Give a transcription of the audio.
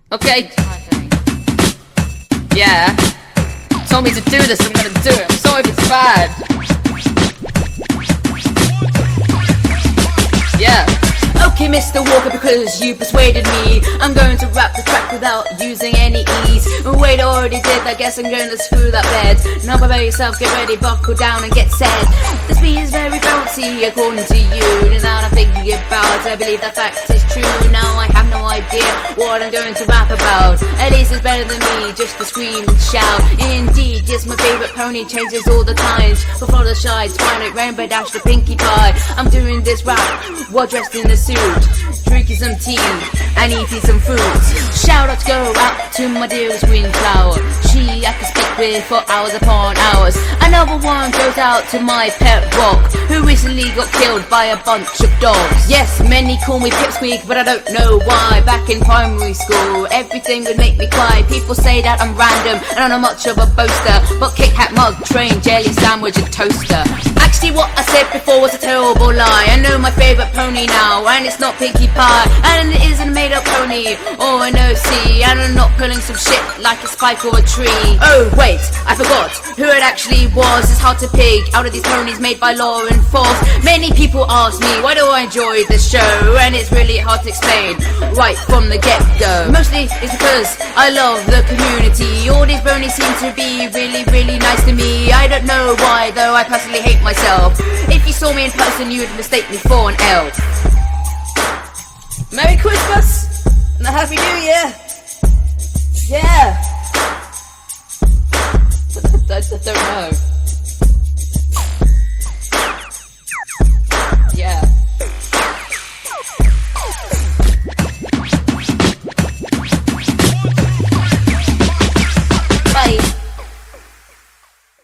Okay. Yeah. Told me to do this, I'm gonna do it. I'm sorry if it's bad. Yeah. Okay, Mr. Walker, because you persuaded me, I'm going to rap the track without using any ease. Wait, already did, I guess I'm going to screw that bed. Now prepare yourself, get ready, buckle down and get set. This beat is very bouncy according to you. Now I'm thinking about it, I believe that fact is true. Now I have no idea what I'm going to rap about. At least it's better than me, just to scream and shout. Indeed, yes, my favorite pony changes all the times. Before the shine, Twilight Rainbow Dash the Pinkie Pie. I'm doing this rap while dressed in a suit, drinking some tea and eating some fruit. Shout out to go out to my dearest green flower. She I can speak with for hours upon hours. Another one goes out to my pet rock, who recently got killed by a bunch of dogs. Yes, many call me Pipsqueak, but I don't know why. Back in primary school, everything would make me cry. People say that I'm random and I'm not much of a boaster, but Kit Kat mug, train, jelly sandwich and toaster. Actually what I said before was a terrible lie. I know my favourite pony now, and it's not Pinkie Pie, and it isn't a made up pony or an OC, and I'm not pulling some shit like a spike or a tree. Oh wait, I forgot who it actually was. It's hard to pick out of these ponies made by Law and Force. Many people ask me why do I enjoy this show, and it's really hard to explain right from the get-go. Mostly it's because I love the community. All these ponies seem to be really nice to me. I don't know why though, I personally hate myself. If you saw me in person you would mistake me for an elf. Merry Christmas and a Happy New Year. Yeah. I don't know.